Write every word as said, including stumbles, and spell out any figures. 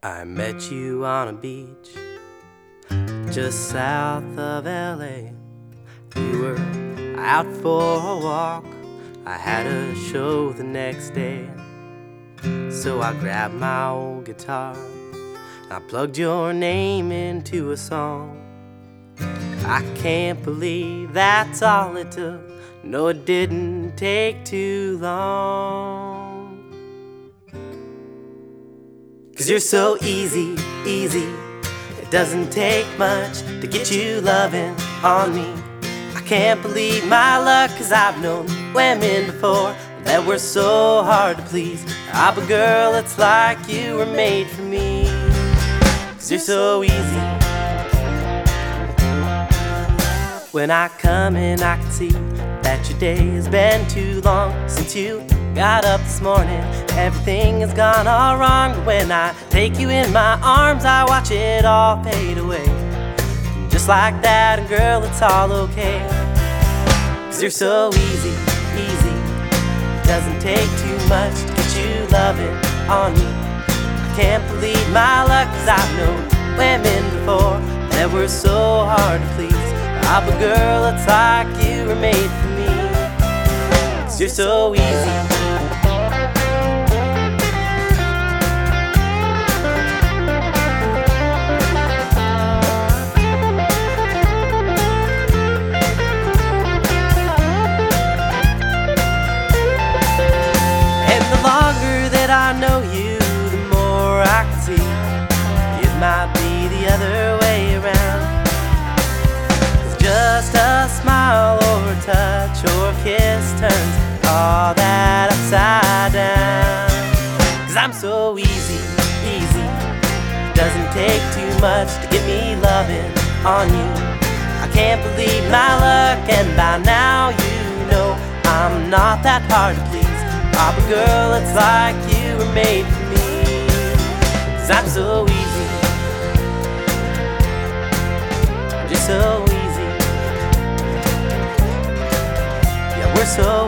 I met you on a beach just south of L A. You were out for a walk. I had a show the next day. So I grabbed my old guitar. I plugged your name into a song. I can't believe that's all it took. No, it didn't take too long. 'Cause you're so easy, easy. It doesn't take much to get you loving on me. I can't believe my luck, 'cause I've known women before that were so hard to please. Ah, but girl, it's like you were made for me. 'Cause you're so easy. When I come in, I can see that your day has been too long since you got up this morning. Everything has gone all wrong, but when I take you in my arms, I watch it all fade away. And just like that, and girl, it's all okay. 'Cause you're so easy, easy. It doesn't take too much to get you loving on me. I can't believe my luck, 'cause I've known women before that were so hard to please. Ah, but girl, it's like you were made for me. 'Cause you're so easy. And the longer that I know you, the more I can see it might be the other way around. Just a smile or a touch or a kiss turns all that upside down. 'Cause I'm so easy, easy. Doesn't take too much to get me loving on you. I can't believe my luck, and by now you know I'm not that hard to please. Ah, but girl, it's like you were made for me. 'Cause I'm so easy. I'm just so easy. We're so